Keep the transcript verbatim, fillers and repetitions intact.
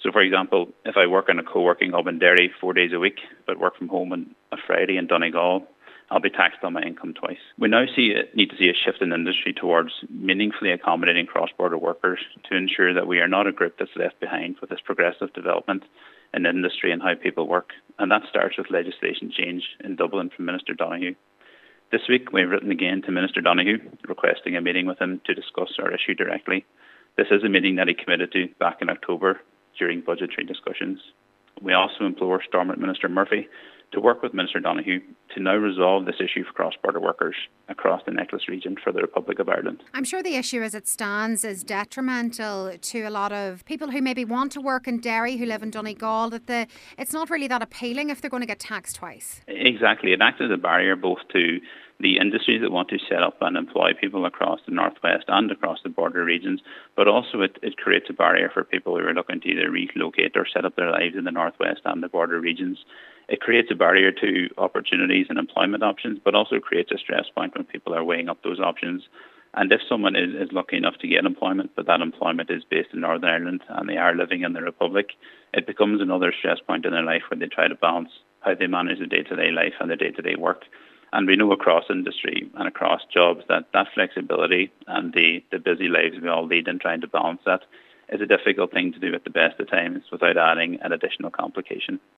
So, for example, if I work in a co-working hub in Derry four days a week, but work from home on a Friday in Donegal, I'll be taxed on my income twice. We now see a, need to see a shift in industry towards meaningfully accommodating cross-border workers to ensure that we are not a group that's left behind with this progressive development in industry and how people work. And that starts with legislation change in Dublin from Minister Donoghue. This week, we've written again to Minister Donoghue, requesting a meeting with him to discuss our issue directly. This is a meeting that he committed to back in October during budgetary discussions. We also implore Stormont Minister Murphy to work with Minister Donoghue to now resolve this issue for cross-border workers across the Necklace region for the Republic of Ireland. I'm sure the issue as it stands is detrimental to a lot of people who maybe want to work in Derry, who live in Donegal, that the it's not really that appealing if they're going to get taxed twice. Exactly. It acts as a barrier both to the industries that want to set up and employ people across the northwest and across the border regions, but also it, it creates a barrier for people who are looking to either relocate or set up their lives in the northwest and the border regions. It creates a barrier to opportunities and employment options, but also creates a stress point when people are weighing up those options. And if someone is, is lucky enough to get employment, but that employment is based in Northern Ireland and they are living in the Republic, it becomes another stress point in their life where they try to balance how they manage their day-to-day life and their day-to-day work. And we know across industry and across jobs that that flexibility and the, the busy lives we all lead in trying to balance that is a difficult thing to do at the best of times without adding an additional complication.